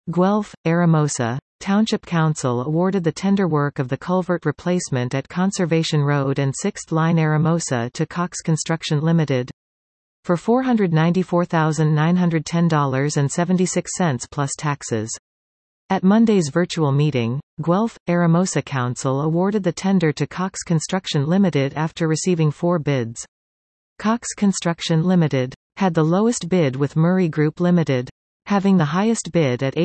Guelph, Aramosa. Township Council awarded the tender work of the culvert replacement at Conservation Road and 6th Line Aramosa to Cox Construction Limited for $494,910.76 plus taxes. At Monday's virtual meeting, Guelph, Aramosa Council awarded the tender to Cox Construction Limited after receiving 4 bids. Cox Construction Limited had the lowest bid, with Murray Group Limited having the highest bid at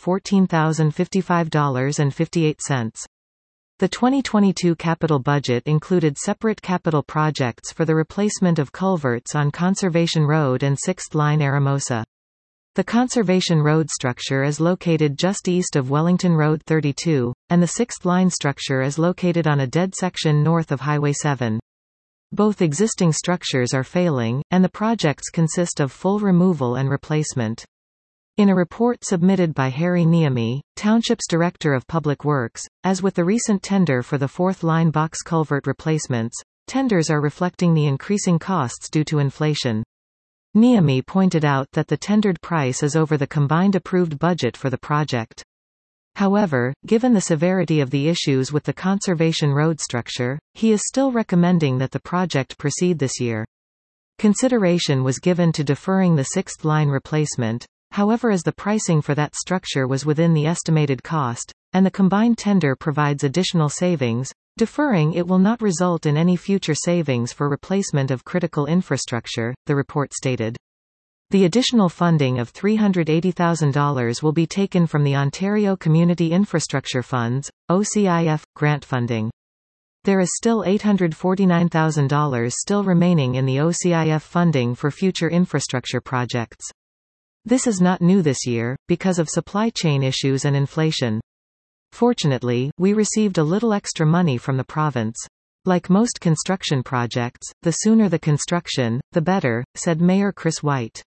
$814,055.58. The 2022 capital budget included separate capital projects for the replacement of culverts on Conservation Road and 6th Line Aramosa. The Conservation Road structure is located just east of Wellington Road 32, and the 6th Line structure is located on a dead section north of Highway 7. Both existing structures are failing, and the projects consist of full removal and replacement. In a report submitted by Harry Niemi, Township's Director of Public Works, as with the recent tender for the 4th Line box culvert replacements, tenders are reflecting the increasing costs due to inflation. Niemi pointed out that the tendered price is over the combined approved budget for the project. However, given the severity of the issues with the Conservation Road structure, he is still recommending that the project proceed this year. Consideration was given to deferring the 6th Line replacement. However, as the pricing for that structure was within the estimated cost, and the combined tender provides additional savings, deferring it will not result in any future savings for replacement of critical infrastructure, the report stated. The additional funding of $380,000 will be taken from the Ontario Community Infrastructure Funds, OCIF, grant funding. There is still $849,000 still remaining in the OCIF funding for future infrastructure projects. This is not new this year, because of supply chain issues and inflation. Fortunately, we received a little extra money from the province. Like most construction projects, the sooner the construction, the better, said Mayor Chris White.